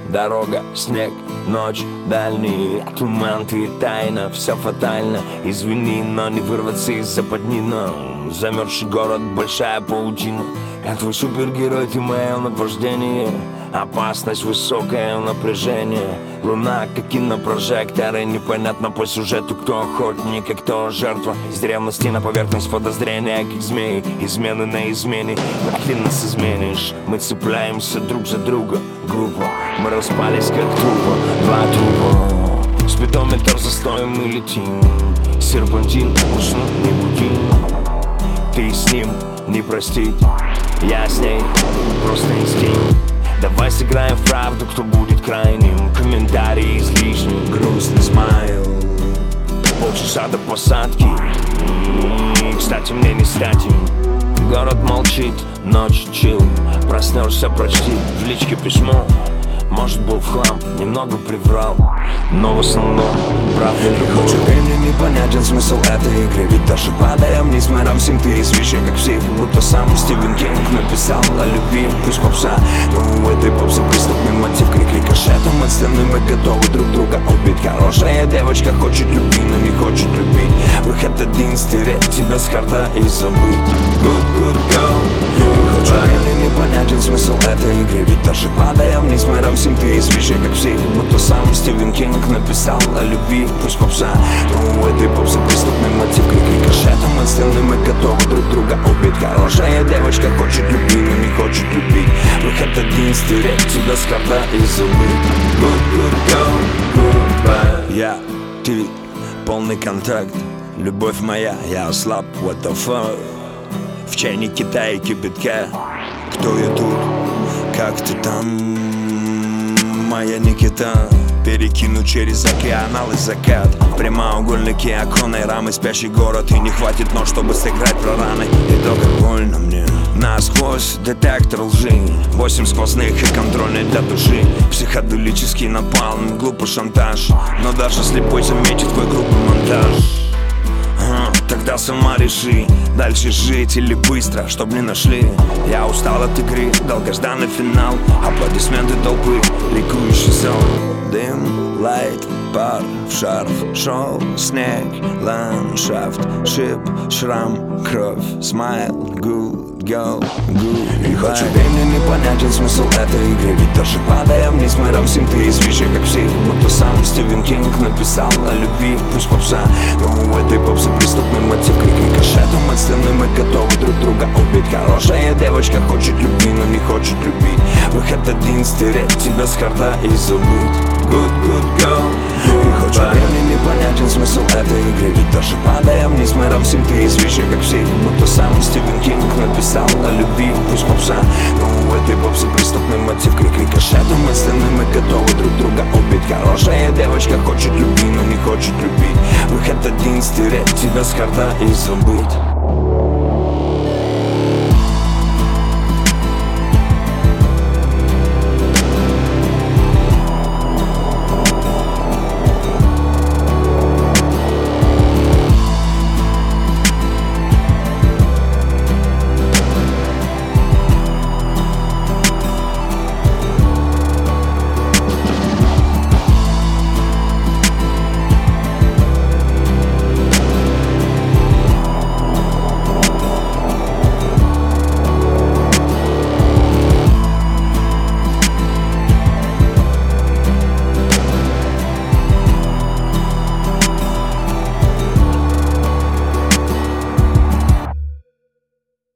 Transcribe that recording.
Дорога, снег, ночь, дальний туман, ты тайна, все фатально. Извини, но не вырваться из западнина. Замерзший город, большая паутина. Я твой супергерой, ты мое наваждение. Опасность, высокое напряжение. Луна, как кинопрожекторы. Непонятно по сюжету, кто охотник, а кто жертва. Из древности на поверхность подозрения, как змеи. Измены на измене. Вряд ли нас изменишь. Мы цепляемся друг за друга. Грубо, мы распались как трупа. Два трупа. Спидометр застоем мы летим. Серпантин, уснуть не будем. Ты с ним не простить. Я с ней, просто инстинкт. Давай сыграем в правду, кто будет крайним. Комментарии излишни, грустный смайл. Полчаса до посадки. Кстати, мне не стать им. Город молчит, ночь чил. Проснешься, прочти в личке письмо. Может, был в хлам, немного приврал, но в основном правда любовь. Хоть времени непонятен смысл этой игры. Ведь даже падая вниз, мы равним ты из вещей, как все. Будто сам Стивен Кинг написал о любви. Пусть попса, но у этой попсы преступный мотив. Крик рикошетом от стены, мы готовы друг друга убить. Хорошая девочка хочет любви, но не хочет любить. Выход один — стереть тебя с карта и забыть. Good girl. Хоть времени непонятен смысл этой игры. Ведь даже падая вниз, мы равним ты из вещей, как все. Будто сам Стивен Кинг написал о любви. Пусть попса, но у этой попсы преступный мотив. Крик рикошетом от стены, мы готовы друг друга убить. Хорошая девочка хочет любви, но не хочет любить. Выход один — стереть тебя с карта и забыть. Good girl, goodbye. Я, ты, полный контакт. Любовь моя, я ослаб, what the fuck. В чайне Китая кипятка. Кто я тут? Как ты там? Моя Никита. Перекину через океан алый закат. Прямоугольники оконной рамы, спящий город. И не хватит ног, чтобы сыграть про раны. И то, как больно мне. Насквозь детектор лжи. 8 сквозных и контрольный для души. Психоделический напалм, глупый шантаж. Но даже слепой заметит твой грубый монтаж. Тогда сама реши, дальше жить или быстро, чтоб не нашли. Я устал от игры, долгожданный финал. Аплодисменты толпы, ликующий зал. Дым, лайт, пар в шарф. Шел снег, ландшафт. Шип, шрам, кровь, смайл, good girl, good. И хоть времени непонятен смысл этой игры. Ведь даже падая вниз, мы равним ты из вещей, как все. Будто сам Стивен Кинг написал о любви. Пусть попса, но у этой попсы преступный мотив. Крик рикошетом от стены, мы готовы друг друга убить. Хорошая девочка хочет любви, но не хочет любить. Выход один — стереть тебя с карта и забыть. Good girl. И хоть времени непонятен смысл этой игры. Ведь даже падая вниз, мы равним ты из вещей, как все. Будто сам Стивен Кинг написал о любви. Пусть попса, но у этой попсы преступный мотив. Крик рикошетом от стены, мы готовы друг друга убить. Хорошая девочка хочет любви, но не хочет любить. Выход один — стереть тебя с карта и забыть.